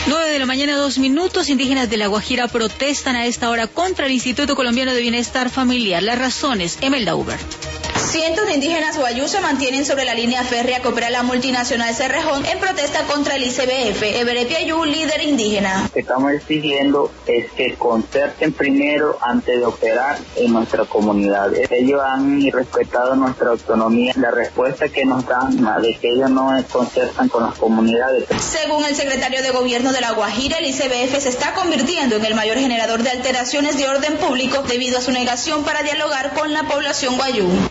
9 de la mañana, 2 minutos. Indígenas de La Guajira protestan a esta hora contra el Instituto Colombiano de Bienestar Familiar. Las razones, Emelda Uber. Cientos de indígenas guayú se mantienen sobre la línea férrea que opera la multinacional Cerrejón en protesta contra el ICBF. Everett Piayú, líder indígena. Lo que estamos exigiendo es que concerten primero antes de operar en nuestra comunidad. Ellos han respetado nuestra autonomía. La respuesta que nos dan de que ellos no concertan con las comunidades. Según el secretario de Gobierno de La Guajira, el ICBF se está convirtiendo en el mayor generador de alteraciones de orden público debido a su negación para dialogar con la población guayú.